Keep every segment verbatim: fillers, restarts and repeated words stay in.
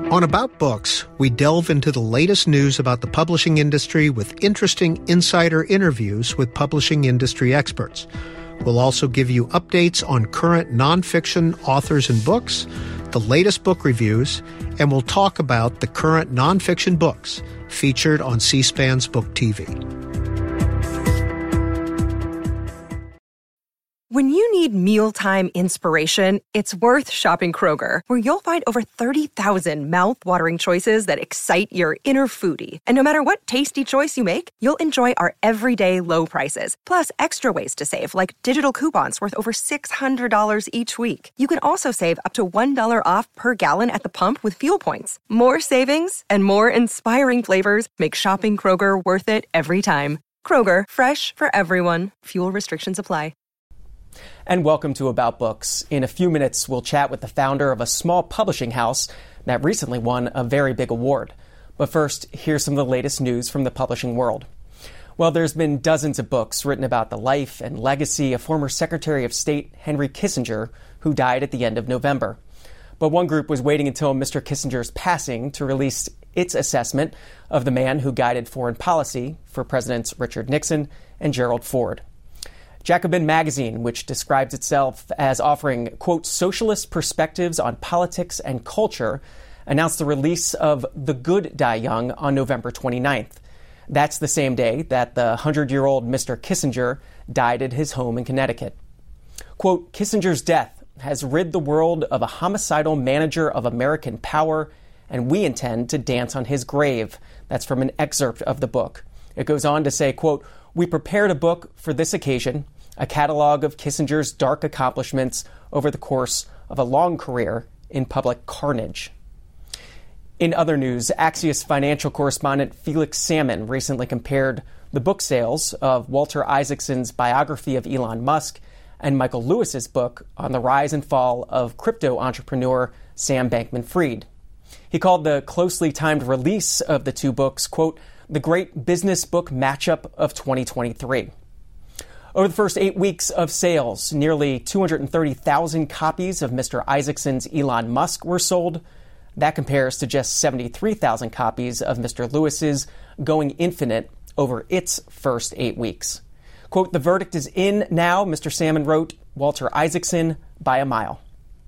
On About Books, we delve into the latest news about the publishing industry with interesting insider interviews with publishing industry experts. We'll also give you updates on current nonfiction authors and books, the latest book reviews, and we'll talk about the current nonfiction books featured on C-SPAN's Book T V. When you need mealtime inspiration, it's worth shopping Kroger, where you'll find over thirty thousand mouth-watering choices that excite your inner foodie. And no matter what tasty choice you make, you'll enjoy our everyday low prices, plus extra ways to save, like digital coupons worth over six hundred dollars each week. You can also save up to one dollar off per gallon at the pump with fuel points. More savings and more inspiring flavors make shopping Kroger worth it every time. Kroger, fresh for everyone. Fuel restrictions apply. And welcome to About Books. In a few minutes, we'll chat with the founder of a small publishing house that recently won a very big award. But first, here's some of the latest news from the publishing world. Well, there's been dozens of books written about the life and legacy of former Secretary of State Henry Kissinger, who died at the end of November. But one group was waiting until Mister Kissinger's passing to release its assessment of the man who guided foreign policy for Presidents Richard Nixon and Gerald Ford. Jacobin Magazine, which describes itself as offering, quote, socialist perspectives on politics and culture, announced the release of The Good Die Young on November twenty-ninth. That's the same day that the hundred-year-old Mister Kissinger died at his home in Connecticut. Quote, Kissinger's death has rid the world of a homicidal manager of American power, and we intend to dance on his grave. That's from an excerpt of the book. It goes on to say, quote, we prepared a book for this occasion, a catalog of Kissinger's dark accomplishments over the course of a long career in public carnage. In other news, Axios financial correspondent Felix Salmon recently compared the book sales of Walter Isaacson's biography of Elon Musk and Michael Lewis's book on the rise and fall of crypto entrepreneur Sam Bankman-Fried. He called the closely timed release of the two books, quote, the great business book matchup of twenty twenty-three. Over the first eight weeks of sales, nearly two hundred thirty thousand copies of Mister Isaacson's Elon Musk were sold. That compares to just seventy-three thousand copies of Mister Lewis's Going Infinite over its first eight weeks. Quote, the verdict is in now, Mister Salmon wrote, Walter Isaacson by a mile.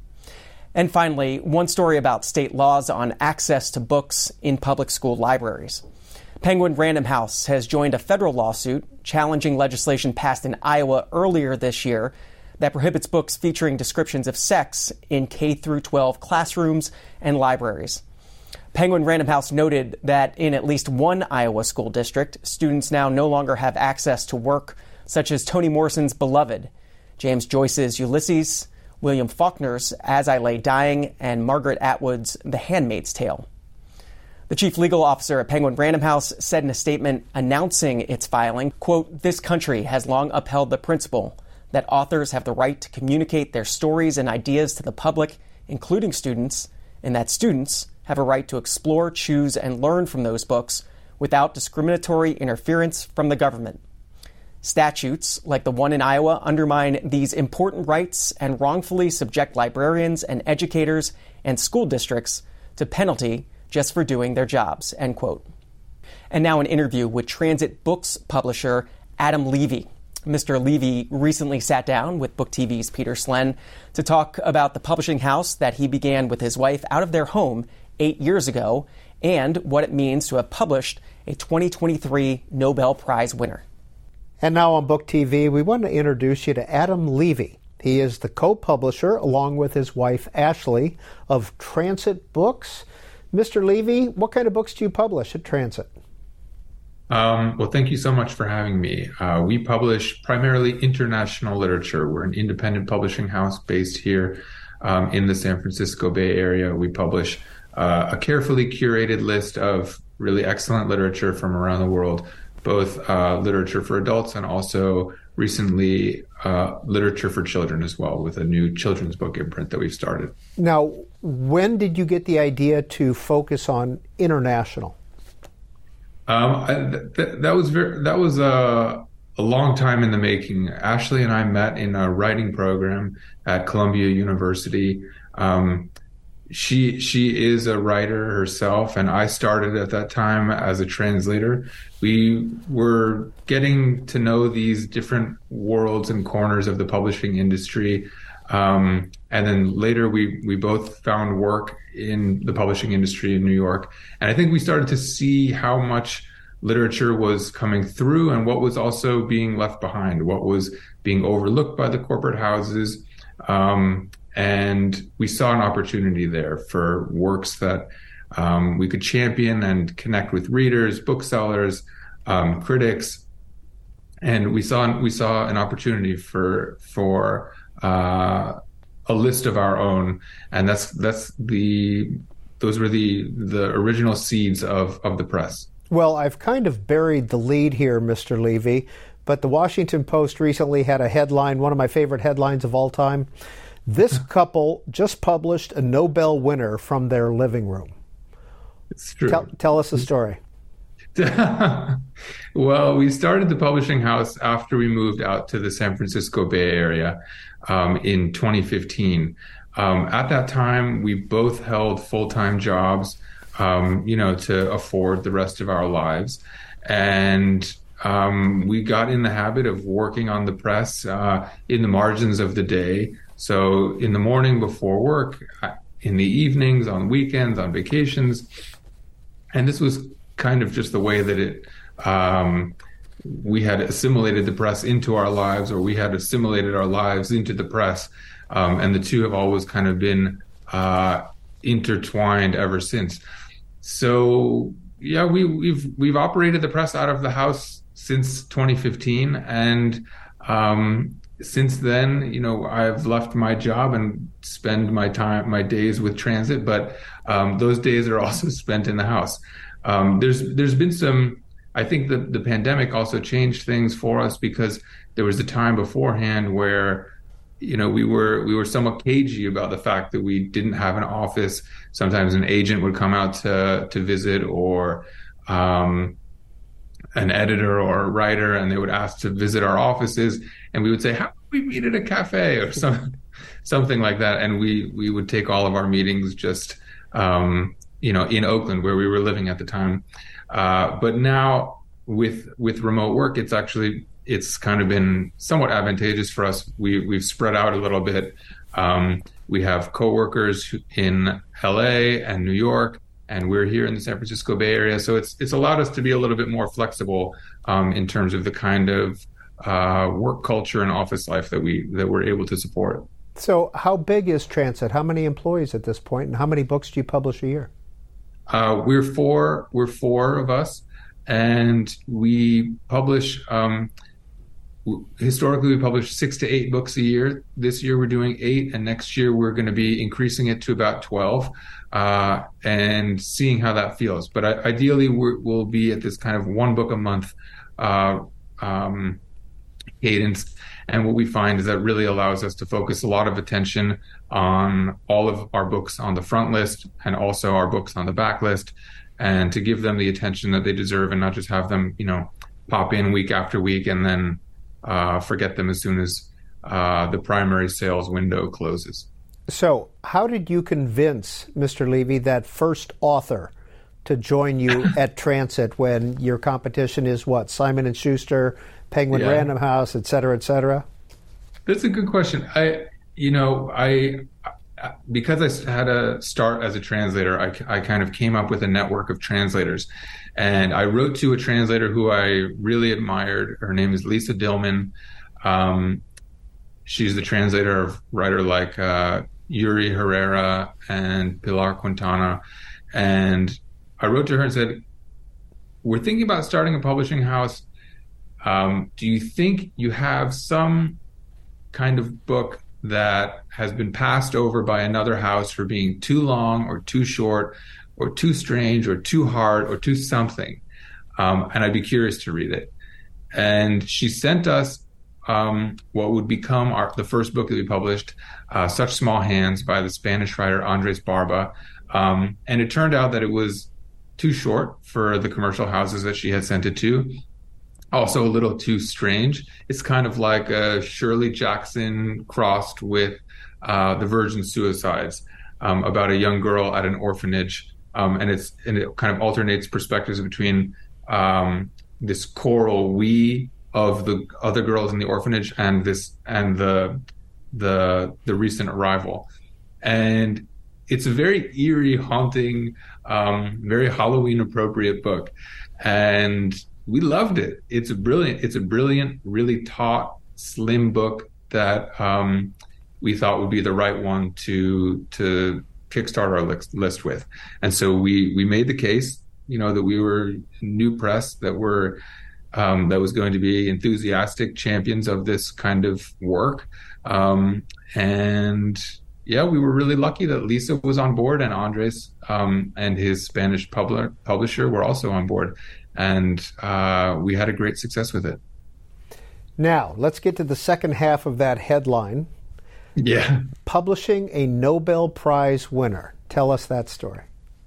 And finally, one story about state laws on access to books in public school libraries. Penguin Random House has joined a federal lawsuit challenging legislation passed in Iowa earlier this year that prohibits books featuring descriptions of sex in K through twelve classrooms and libraries. Penguin Random House noted that in at least one Iowa school district, students now no longer have access to work such as Toni Morrison's Beloved, James Joyce's Ulysses, William Faulkner's As I Lay Dying, and Margaret Atwood's The Handmaid's Tale. The chief legal officer at Penguin Random House said in a statement announcing its filing, quote, this country has long upheld the principle that authors have the right to communicate their stories and ideas to the public, including students, and that students have a right to explore, choose, and learn from those books without discriminatory interference from the government. Statutes, like the one in Iowa, undermine these important rights and wrongfully subject librarians and educators and school districts to penalty just for doing their jobs, end quote. And now an interview with Transit Books publisher Adam Levy. Mister Levy recently sat down with Book T V's Peter Slen to talk about the publishing house that he began with his wife out of their home eight years ago and what it means to have published a twenty twenty-three Nobel Prize winner. And now on Book T V, we want to introduce you to Adam Levy. He is the co-publisher, along with his wife Ashley, of Transit Books. Mister Levy, what kind of books do you publish at Transit? Um, well, thank you so much for having me. Uh, we publish primarily international literature. We're an independent publishing house based here um, in the San Francisco Bay Area. We publish uh, a carefully curated list of really excellent literature from around the world, both uh, literature for adults and also recently uh, literature for children as well, with a new children's book imprint that we've started. Now, when did you get the idea to focus on international? Um, I, th- that was very, that was a, a long time in the making. Ashley and I met in a writing program at Columbia University. Um, she she is a writer herself, and I started at that time as a translator. We were getting to know these different worlds and corners of the publishing industry. Um, and then later we, we both found work in the publishing industry in New York. And I think we started to see how much literature was coming through and what was also being left behind, what was being overlooked by the corporate houses. Um, and we saw an opportunity there for works that um, we could champion and connect with readers, booksellers, um, critics. And we saw we saw an opportunity for for uh, a list of our own, and that's that's the those were the the original seeds of of the press. Well, I've kind of buried the lead here, Mister Levy, but the Washington Post recently had a headline, one of my favorite headlines of all time. This couple just published a Nobel winner from their living room. It's true. Tell, tell us the story. Well, we started the publishing house after we moved out to the San Francisco Bay Area um, in twenty fifteen. Um, at that time, we both held full-time jobs, um, you know, to afford the rest of our lives. And um, we got in the habit of working on the press uh, in the margins of the day. So in the morning before work, in the evenings, on weekends, on vacations. And this was kind of just the way that it um, we had assimilated the press into our lives, or we had assimilated our lives into the press, um, and the two have always kind of been uh, intertwined ever since. So yeah, we, we've we've operated the press out of the house since twenty fifteen, and um, since then, you know, I've left my job and spend my time, my days with transit, but um, those days are also spent in the house. Um, there's there's been some, I think the, the pandemic also changed things for us, because there was a time beforehand where, you know, we were we were somewhat cagey about the fact that we didn't have an office. Sometimes an agent would come out to to visit, or um, an editor or a writer, and they would ask to visit our offices, and we would say, how about we meet at a cafe or some, something like that. And we, we would take all of our meetings just, um, you know, in Oakland, where we were living at the time. Uh, but now with, with remote work, it's actually, it's kind of been somewhat advantageous for us. We, we've spread out a little bit. Um, we have coworkers in L A and New York, and we're here in the San Francisco Bay Area. So it's, it's allowed us to be a little bit more flexible, um, in terms of the kind of, uh, work culture and office life that we, that we're able to support. So how big is Transit? How many employees at this point, and how many books do you publish a year? Uh, we're four, we're four of us, and we publish, um, historically, we publish six to eight books a year. This year we're doing eight, and next year we're going to be increasing it to about twelve, uh, and seeing how that feels. But I, ideally, we're, we'll be at this kind of one book a month uh, um, cadence. And what we find is that really allows us to focus a lot of attention on all of our books on the front list and also our books on the back list, and to give them the attention that they deserve, and not just have them, you know, pop in week after week and then uh, forget them as soon as uh, the primary sales window closes. So how did you convince Mister Levy, that first author, to join you at Transit when your competition is what? Simon and Schuster, Penguin yeah. Random House, et cetera, et cetera? That's a good question. I, you know, I, because I had a start as a translator, I, I kind of came up with a network of translators. And I wrote to a translator who I really admired. Her name is Lisa Dillman. Um, she's the translator of writer like uh, Yuri Herrera and Pilar Quintana. And I wrote to her and said, we're thinking about starting a publishing house. Um, do you think you have some kind of book that has been passed over by another house for being too long or too short or too strange or too hard or too something? Um, and I'd be curious to read it. And she sent us um, what would become our, the first book that we published, uh, Such Small Hands, by the Spanish writer Andres Barba. Um, and it turned out that it was too short for the commercial houses that she had sent it to. Also a little too strange. It's kind of like a Shirley Jackson crossed with uh, the Virgin Suicides. um, about a young girl at an orphanage, um, and it's and it kind of alternates perspectives between um, this choral we of the other girls in the orphanage and this and the the the recent arrival, and it's a very eerie, haunting, um, very Halloween appropriate book, and we loved it. It's a brilliant, it's a brilliant, really taut, slim book that um, we thought would be the right one to to kickstart our list, list with. And so we we made the case, you know, that we were new press, that were um, that was going to be enthusiastic champions of this kind of work, um, and yeah, we were really lucky that Lisa was on board, and Andres um, and his Spanish publi- publisher were also on board. And uh, we had a great success with it. Now, let's get to the second half of that headline. Yeah. Publishing a Nobel Prize winner. Tell us that story.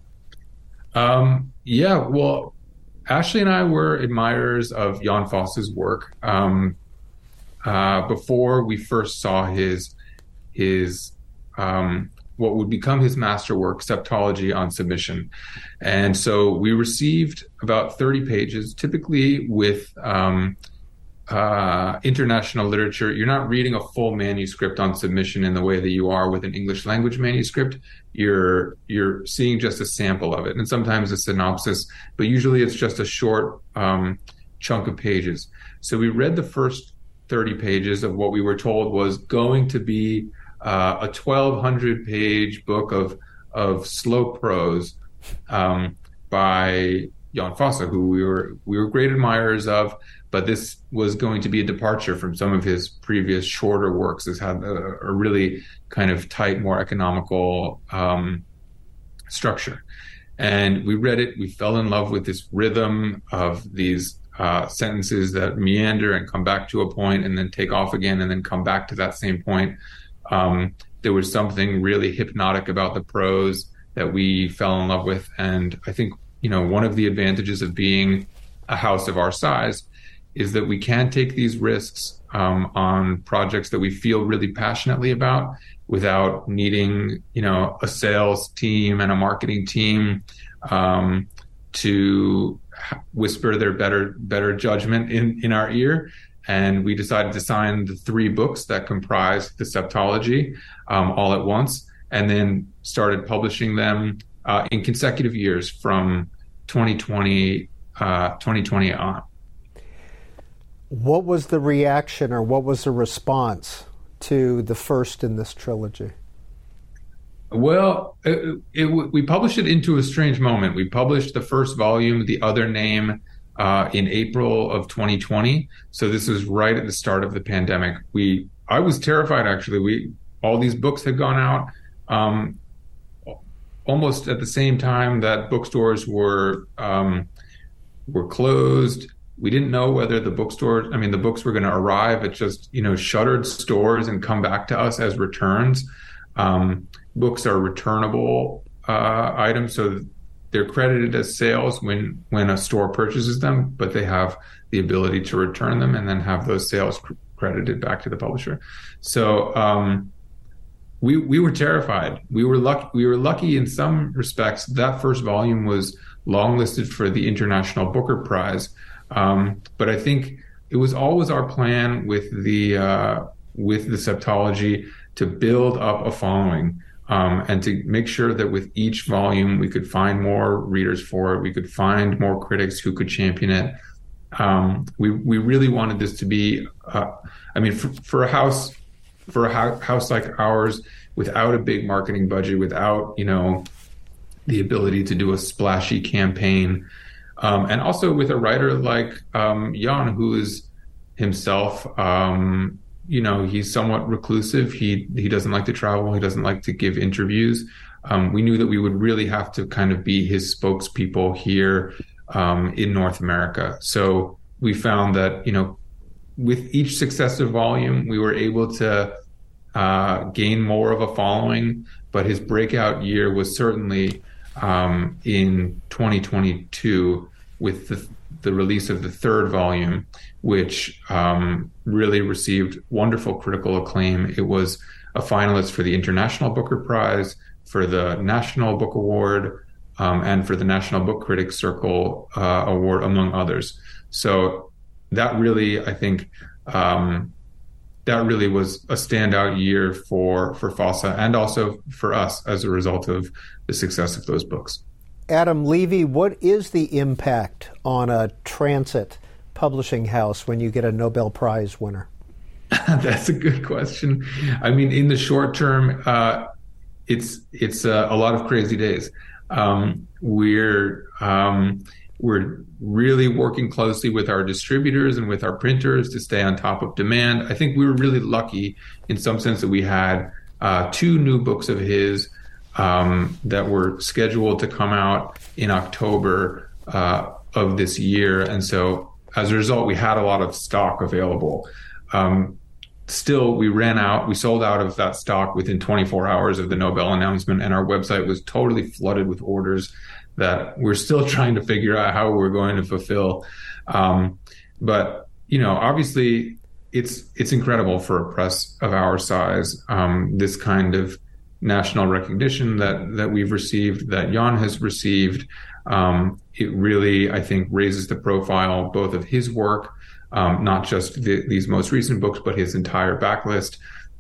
Um, yeah, well, Ashley and I were admirers of Jan Vos's work um, uh, before we first saw his his um, what would become his masterwork, Septology on Submission. And so we received about thirty pages, typically with um, uh, international literature. You're not reading a full manuscript on submission in the way that you are with an English language manuscript. You're you're seeing just a sample of it, and sometimes a synopsis, but usually it's just a short um, chunk of pages. So we read the first thirty pages of what we were told was going to be uh, a twelve hundred page book of of slow prose um, by Jan Fosse, who we were we were great admirers of, but this was going to be a departure from some of his previous shorter works. This had a, a really kind of tight, more economical um, structure. And we read it, we fell in love with this rhythm of these uh, sentences that meander and come back to a point and then take off again and then come back to that same point. Um, there was something really hypnotic about the prose that we fell in love with. And I think, you know, one of the advantages of being a house of our size is that we can take these risks um, on projects that we feel really passionately about without needing, you know, a sales team and a marketing team um, to whisper their better better judgment in, in our ear. And we decided to sign the three books that comprise the Septology um, all at once, and then started publishing them uh, in consecutive years from twenty twenty, uh, twenty twenty on. What was the reaction, or what was the response to the first in this trilogy? Well, it, it, we published it into a strange moment. We published the first volume, The Other Name, uh, in April of twenty twenty. So this was right at the start of the pandemic. We, I was terrified, actually. We, all these books had gone out um, almost at the same time that bookstores were um, were closed. We didn't know whether the bookstores, I mean, the books were going to arrive at just, you know, shuttered stores and come back to us as returns. Um, books are returnable uh, items, so they're credited as sales when, when a store purchases them, but they have the ability to return them and then have those sales cr- credited back to the publisher. So um, we we were terrified. We were lucky. We were lucky in some respects. That first volume was longlisted for the International Booker Prize. Um, but I think it was always our plan with the uh, with the Septology to build up a following um, and to make sure that with each volume we could find more readers for it, we could find more critics who could champion it. Um, we we really wanted this to be, uh, I mean, for, for a house for a ho- house like ours, without a big marketing budget, without, you know, the ability to do a splashy campaign. Um, and also with a writer like um, Jan, who is himself, um, you know, he's somewhat reclusive. He he doesn't like to travel. He doesn't like to give interviews. Um, we knew that we would really have to kind of be his spokespeople here um, in North America. So we found that, you know, with each successive volume, we were able to uh, gain more of a following. But his breakout year was certainly um, in twenty twenty-two. With the, the release of the third volume, which um, really received wonderful critical acclaim. It was a finalist for the International Booker Prize, for the National Book Award, um, and for the National Book Critics Circle uh, Award, among others. So that really, I think, um, that really was a standout year for, for FOSSA and also for us as a result of the success of those books. Adam Levy, what is the impact on a transit publishing house when you get a Nobel Prize winner? That's a good question. I mean, in the short term, uh, it's it's uh, a lot of crazy days. Um, we're um, we're really working closely with our distributors and with our printers to stay on top of demand. I think we were really lucky in some sense that we had uh, two new books of his um, that were scheduled to come out in October uh, of this year, and so as a result, we had a lot of stock available. Um, Still, we ran out, we sold out of that stock within twenty-four hours of the Nobel announcement, and our website was totally flooded with orders that we're still trying to figure out how we're going to fulfill. Um, but, you know, obviously it's it's incredible for a press of our size, um, this kind of national recognition that, that we've received, that Jan has received. Um, it really, I think, raises the profile both of his work, Um, not just the, these most recent books, but his entire backlist,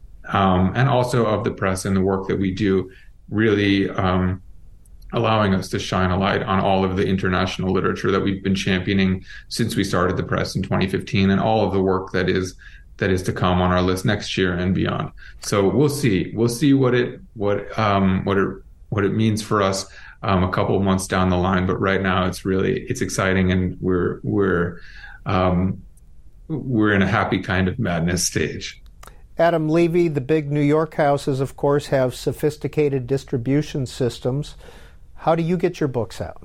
um, and also of the press and the work that we do, really um, allowing us to shine a light on all of the international literature that we've been championing since we started the press in twenty fifteen, and all of the work that is that is to come on our list next year and beyond. So we'll see. We'll see what it what um, what it what it means for us um, a couple of months down the line. But right now, it's really it's exciting, and we're we're um, we're in a happy kind of madness stage. Adam Levy, the big New York houses, of course, have sophisticated distribution systems. How do you get your books out?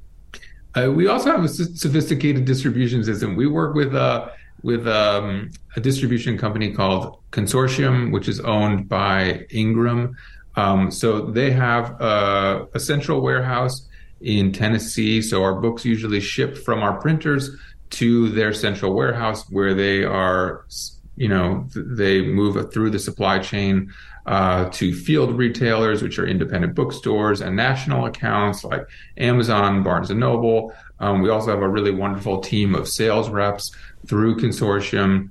Uh, we also have a sophisticated distribution system. We work with uh, with um, a distribution company called Consortium, which is owned by Ingram. Um, so they have a, a central warehouse in Tennessee. So our books usually ship from our printers to their central warehouse, where they are, you know, they move through the supply chain uh, to field retailers, which are independent bookstores, and national accounts like Amazon, Barnes and Noble. Um, we also have a really wonderful team of sales reps through Consortium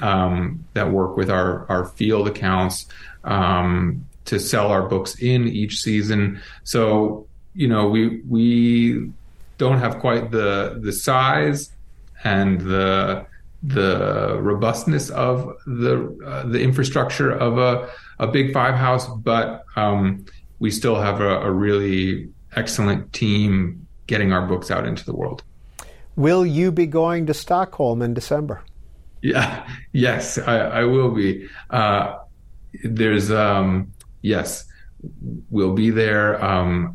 um, that work with our, our field accounts um, to sell our books in each season. So, you know, we we don't have quite the the size and the the robustness of the uh, the infrastructure of a, a big five house, but um, we still have a, a really excellent team getting our books out into the world. Will you be going to Stockholm in December? Yeah, yes, I, I will be. Uh, there's um, yes, we'll be there. Um,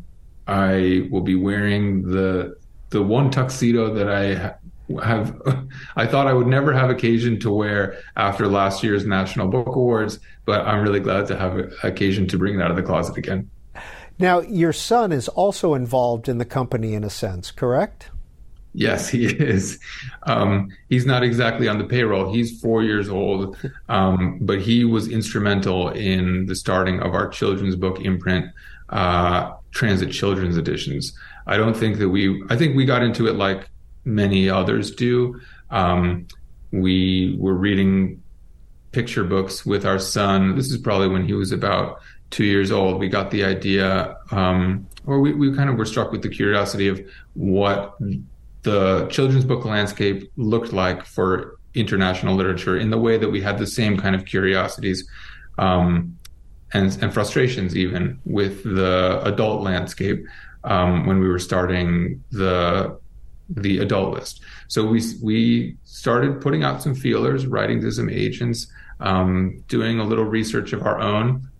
I will be wearing the the one tuxedo that I have I thought I would never have occasion to wear after last year's National Book Awards, but I'm really glad to have occasion to bring it out of the closet again. Now, your son is also involved in the company in a sense, correct? Yes, he is. Um, he's not exactly on the payroll. He's four years old, um, but he was instrumental in the starting of our children's book imprint, uh, Transit Children's Editions. I don't think that we, I think we got into it like many others do. Um, we were reading picture books with our son. This is probably when he was about two years old. We got the idea, um, or we, we kind of were struck with the curiosity of what the children's book landscape looked like for international literature, in the way that we had the same kind of curiosities um, and, and frustrations even with the adult landscape um, when we were starting the the adult list. So we we started putting out some feelers, writing to some agents, um, doing a little research of our own.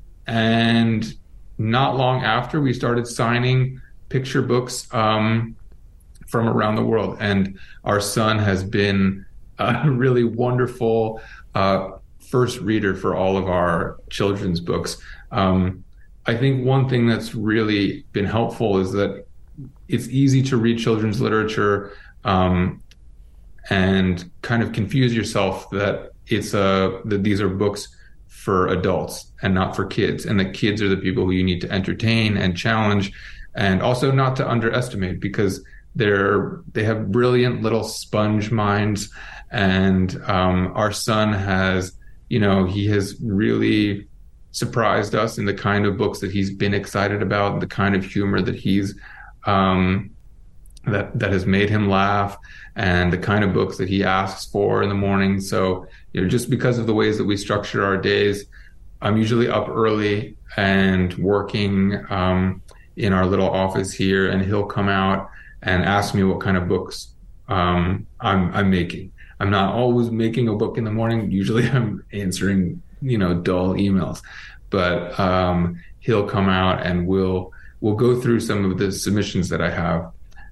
And not long after, we started signing picture books um, from around the world. And our son has been a really wonderful uh, first reader for all of our children's books. Um, I think one thing that's really been helpful is that it's easy to read children's literature um, and kind of confuse yourself that it's a that these are books for adults and not for kids. And the kids are the people who you need to entertain and challenge, and also not to underestimate, because they're they have brilliant little sponge minds. And um, our son has, you know, he has really surprised us in the kind of books that he's been excited about, the kind of humor that he's um, that that has made him laugh, and the kind of books that he asks for in the morning. So, you know, just because of the ways that we structure our days, I'm usually up early and working um, in our little office here, and he'll come out and ask me what kind of books um, I'm, I'm making. I'm not always making a book in the morning. Usually I'm answering, you know, dull emails, but um, he'll come out and we'll, we'll go through some of the submissions that I have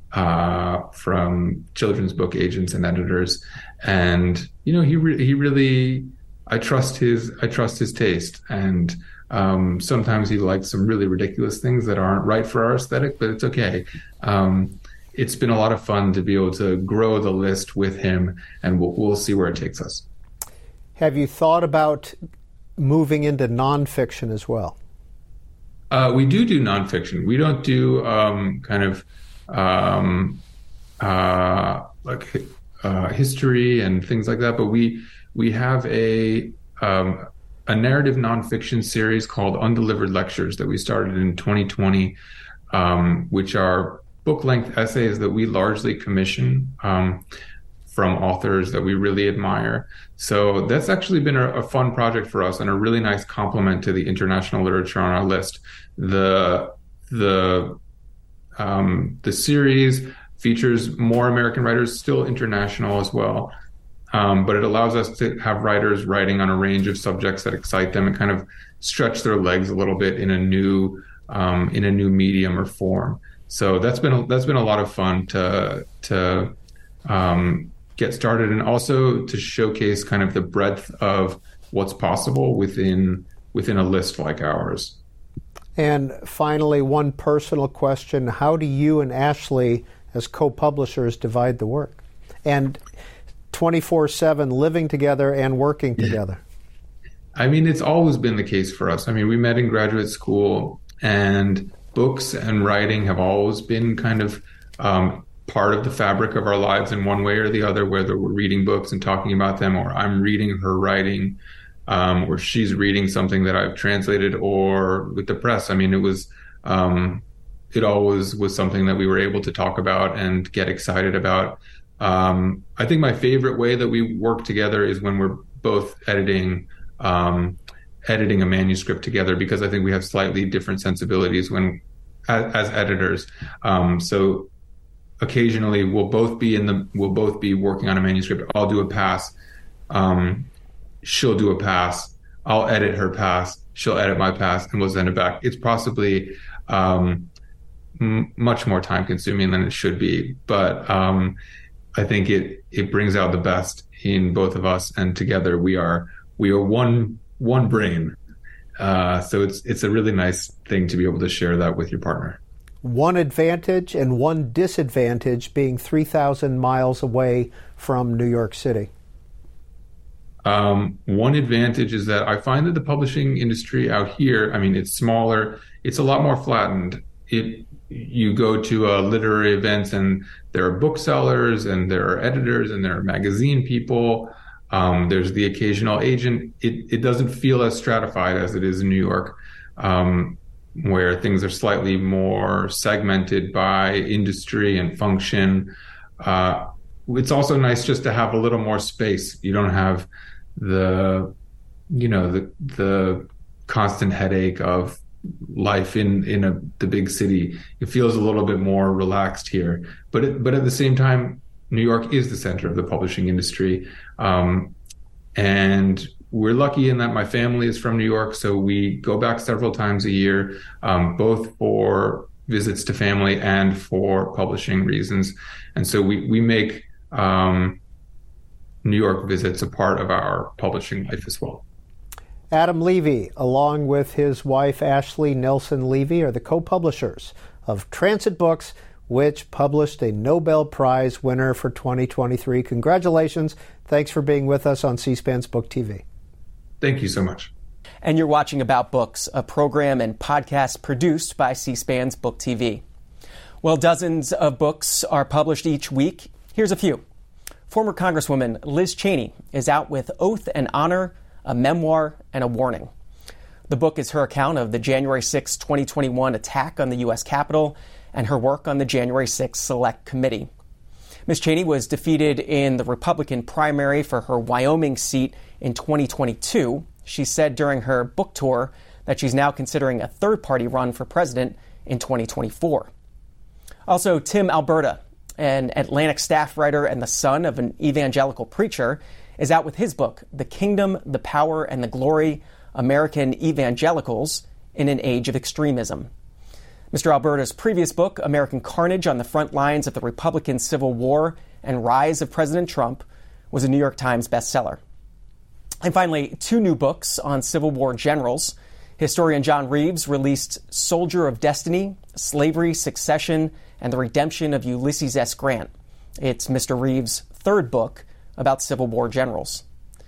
uh, from children's book agents and editors. And, you know, he, re- he really, I trust his, I trust his taste. And um, sometimes he likes some really ridiculous things that aren't right for our aesthetic, but it's okay. Um, It's been a lot of fun to be able to grow the list with him, and we'll, we'll see where it takes us. Have you thought about moving into nonfiction as well? Uh, we do do nonfiction. We don't do um, kind of um, uh, like uh, history and things like that, but we we have a um, a narrative nonfiction series called Undelivered Lectures that we started in twenty twenty, um, which are book-length essays that we largely commission um, from authors that we really admire. So that's actually been a, a fun project for us and a really nice complement to the international literature on our list. The the um, the series features more American writers, still international as well, um, but it allows us to have writers writing on a range of subjects that excite them and kind of stretch their legs a little bit in a new um, in a new medium or form. So that's been a, that's been a lot of fun to to um, get started, and also to showcase kind of the breadth of what's possible within within a list like ours. And finally, one personal question: how do you and Ashley, as co-publishers, divide the work, and twenty-four seven living together and working together? I mean, it's always been the case for us. I mean, we met in graduate school, and books and writing have always been kind of um, part of the fabric of our lives in one way or the other, whether we're reading books and talking about them, or I'm reading her writing, um, or she's reading something that I've translated, or with the press. I mean, it was, um, it always was something that we were able to talk about and get excited about. Um, I think my favorite way that we work together is when we're both editing um, editing a manuscript together, because I think we have slightly different sensibilities when as, as editors. Um, so occasionally we'll both be in the, we'll both be working on a manuscript. I'll do a pass. Um, she'll do a pass. I'll edit her pass. She'll edit my pass, and we'll send it back. It's possibly um, m- much more time consuming than it should be. But um, I think it, it brings out the best in both of us, and together we are, we are one, one brain. Uh, so it's it's a really nice thing to be able to share that with your partner. One advantage and one disadvantage being three thousand miles away from New York City. Um, one advantage is that I find that the publishing industry out here, I mean, it's smaller, it's a lot more flattened. It you go to uh, literary events and there are booksellers and there are editors and there are magazine people. Um, there's the occasional agent. It, it doesn't feel as stratified as it is in New York, um, where things are slightly more segmented by industry and function. Uh, it's also nice just to have a little more space. You don't have the, you know, the the constant headache of life in in a the big city. It feels a little bit more relaxed here. But it, but at the same time, New York is the center of the publishing industry. Um, and we're lucky in that my family is from New York, so we go back several times a year, um, both for visits to family and for publishing reasons. And so we, we make um, New York visits a part of our publishing life as well. Adam Levy, along with his wife Ashley Nelson Levy, are the co-publishers of Transit Books, which published a Nobel Prize winner for twenty twenty-three. Congratulations. Thanks for being with us on C-SPAN's Book T V. Thank you so much. And you're watching About Books, a program and podcast produced by C-SPAN's Book T V. Well, dozens of books are published each week. Here's a few. Former Congresswoman Liz Cheney is out with Oath and Honor, a memoir, and a warning. The book is her account of the January sixth, twenty twenty-one attack on the U S Capitol and her work on the January sixth Select Committee. Miz Cheney was defeated in the Republican primary for her Wyoming seat in twenty twenty-two. She said during her book tour that she's now considering a third-party run for president in twenty twenty-four. Also, Tim Alberta, an Atlantic staff writer and the son of an evangelical preacher, is out with his book, The Kingdom, the Power, and the Glory, American Evangelicals in an Age of Extremism. Mister Alberta's previous book, American Carnage on the Front Lines of the Republican Civil War and Rise of President Trump, was a New York Times bestseller. And finally, two new books on Civil War generals. Historian John Reeves released Soldier of Destiny, Slavery, Succession, and the Redemption of Ulysses S. Grant. It's Mister Reeves' third book about Civil War generals.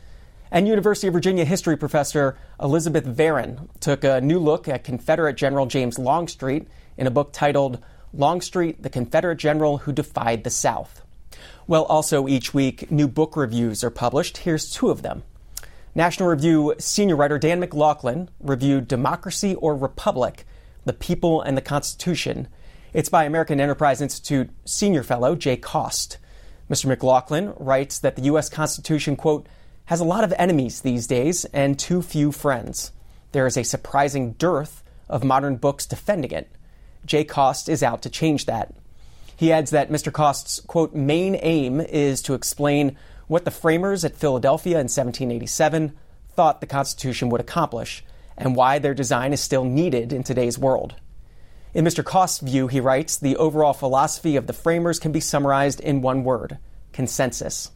And University of Virginia history professor Elizabeth Varon took a new look at Confederate General James Longstreet in a book titled Longstreet, the Confederate General Who Defied the South. Well, also each week, new book reviews are published. Here's two of them. National Review senior writer Dan McLaughlin reviewed Democracy or Republic, The People and the Constitution. It's by American Enterprise Institute senior fellow Jay Cost. Mister McLaughlin writes that the U S Constitution, quote, has a lot of enemies these days and too few friends. There is a surprising dearth of modern books defending it. Jay Cost is out to change that. He adds that Mister Cost's, quote, main aim is to explain what the framers at Philadelphia in seventeen eighty-seven thought the Constitution would accomplish and why their design is still needed in today's world. In Mister Cost's view, he writes, the overall philosophy of the framers can be summarized in one word: consensus.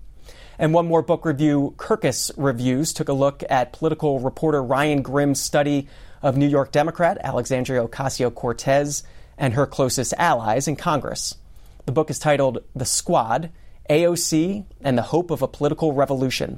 And one more book review, Kirkus Reviews took a look at political reporter Ryan Grimm's study of New York Democrat Alexandria Ocasio-Cortez and her closest allies in Congress. The book is titled The Squad, A O C and the Hope of a Political Revolution.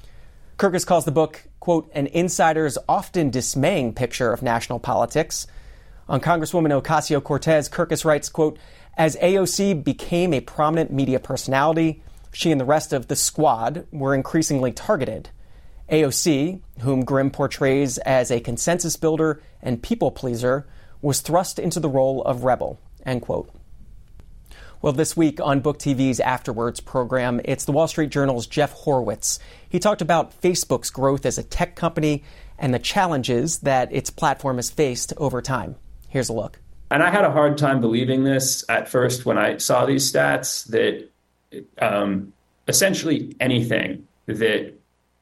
Kirkus calls the book, quote, an insider's often dismaying picture of national politics. On Congresswoman Ocasio-Cortez, Kirkus writes, quote, as A O C became a prominent media personality, she and the rest of the squad were increasingly targeted. A O C, whom Grimm portrays as a consensus builder and people pleaser, was thrust into the role of rebel, end quote. Well, this week on Book T V's Afterwards program, it's the Wall Street Journal's Jeff Horowitz. He talked about Facebook's growth as a tech company and the challenges that its platform has faced over time. Here's a look. And I had a hard time believing this at first when I saw these stats, that um, essentially anything that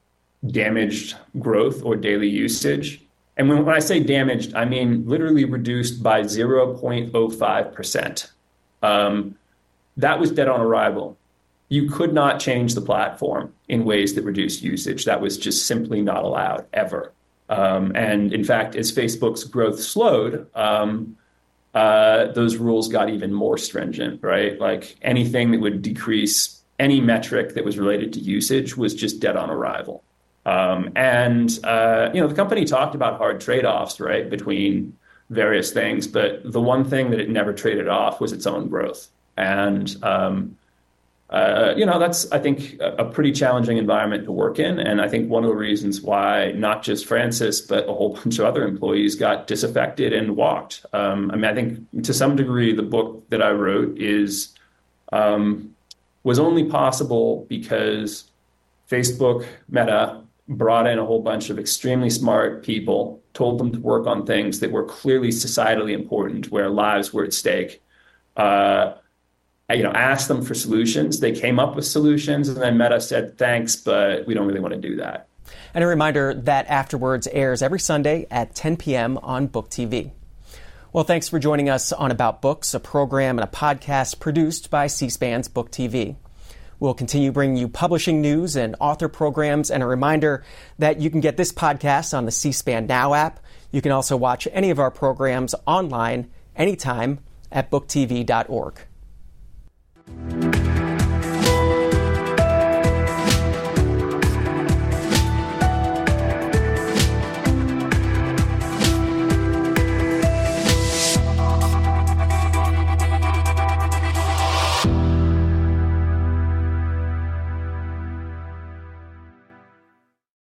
damaged growth or daily usage, and when, when I say damaged, I mean literally reduced by zero point zero five percent. Um, that was dead on arrival. You could not change the platform in ways that reduced usage. That was just simply not allowed ever. Um, and in fact, as Facebook's growth slowed, um, uh, those rules got even more stringent, right? Like anything that would decrease any metric that was related to usage was just dead on arrival. Um, and, uh, you know, the company talked about hard trade-offs, right, between various things, but the one thing that it never traded off was its own growth. And, um, uh, you know, that's, I think, a, a pretty challenging environment to work in. And I think one of the reasons why not just Francis, but a whole bunch of other employees got disaffected and walked. Um, I mean, I think to some degree, the book that I wrote is um, was only possible because Facebook, Meta, brought in a whole bunch of extremely smart people, told them to work on things that were clearly societally important, where lives were at stake. Uh, you know, asked them for solutions. They came up with solutions, and then Meta said, thanks, but we don't really want to do that. And a reminder that Afterwards airs every Sunday at ten p.m. on Book T V. Well, thanks for joining us on About Books, a program and a podcast produced by C-SPAN's Book T V. We'll continue bringing you publishing news and author programs, and a reminder that you can get this podcast on the C-SPAN Now app. You can also watch any of our programs online anytime at book t v dot org.